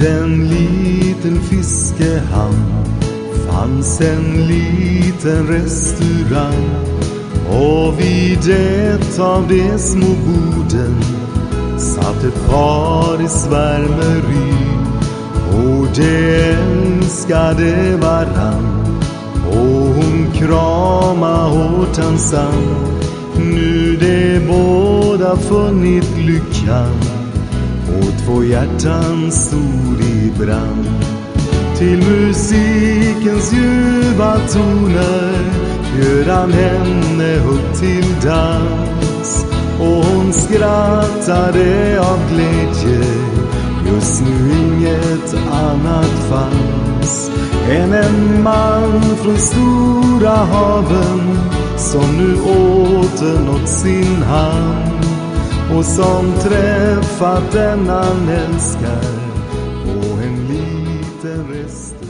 en liten fiskehamn fanns en liten restaurang, och vid ett av de små borden satt ett par i svärmeri, och de älskade varann, och hon krama hårt hans hand. Nu de båda funnit lyckan, och två hjärtan stod i brand. Till musikens ljuva toner bjöd han henne upp till dans, och hon skrattade av glädje. Just nu inget annat fanns än en man från stora haven, som nu åternått sin hamn, och som träffat den han älskar på en liten restaurang.